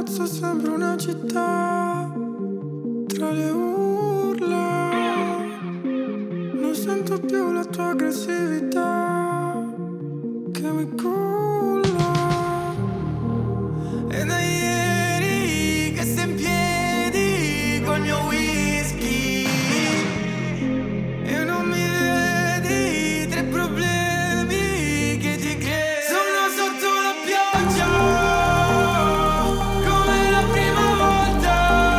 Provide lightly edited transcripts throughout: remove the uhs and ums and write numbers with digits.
palazzo sembra una città tra le urla. Non sento più la tua aggressività che mi culla. E da ieri che sei in piedi col mio whisky e non mi vedi, tre problemi che ti crei. Sono sotto la pioggia come la prima volta,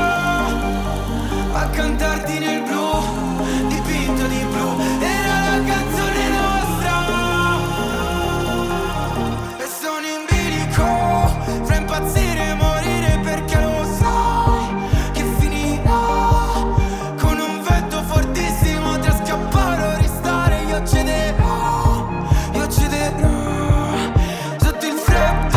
a cantarti nel blu, dipinto di blu. Era la canzone nostra e sono in bilico fra impazzire e morire, perché lo sai che finirà con un vento fortissimo tra scappare o restare. Io cederò sotto il freddo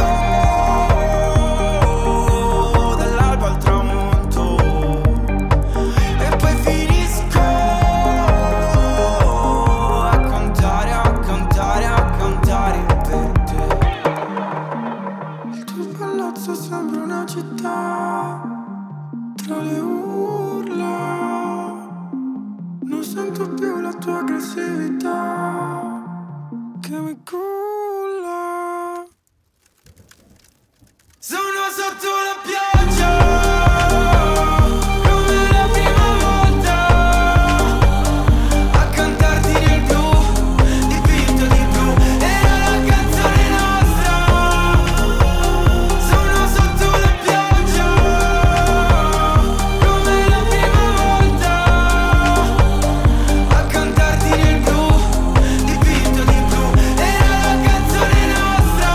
dall'alba al tramonto e poi finisco a contare, a contare, a contare per te. Il tuo palazzo sembra una città tra le urla. Non sento più la tua aggressività che mi culla. Sono sotto la pioggia come la prima volta, a cantarti nel blu, dipinto di blu. Era la canzone nostra. Sono sotto la pioggia come la prima volta, a cantarti nel blu, dipinto di blu. Era la canzone nostra.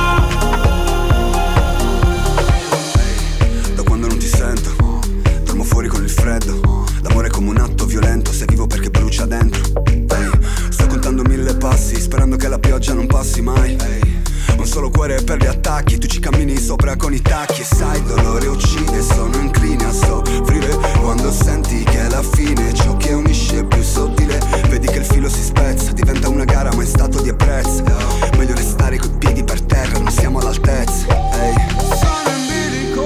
Da quando non ti sento, dormo fuori con il freddo. L'amore è come un atto violento, se vivo perché brucia dentro. Sto contando 1000 passi, sperando che la pioggia non passi mai. Un solo cuore per gli attacchi, tu ci cammini sopra con i tacchi. E sai, il dolore uccide, sono incline a soffrire quando senti che è la fine. Ciò che unisce è più sottile, vedi che il filo si spezza, diventa una gara ma è stato di apprezzo. Meglio restare coi piedi per terra, non siamo all'altezza. Sono in bilico,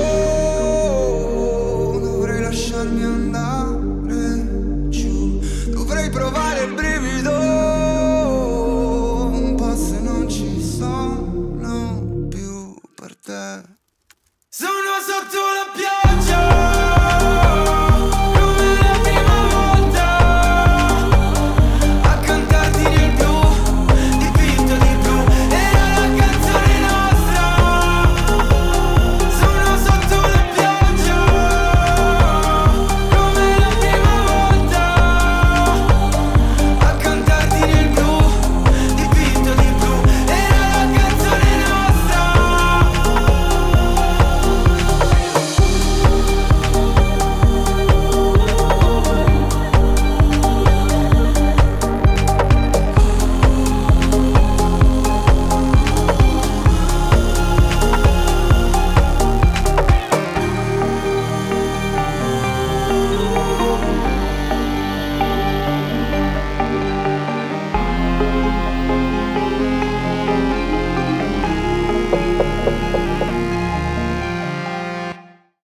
dovrei lasciarmi andare giù, dovrei provare il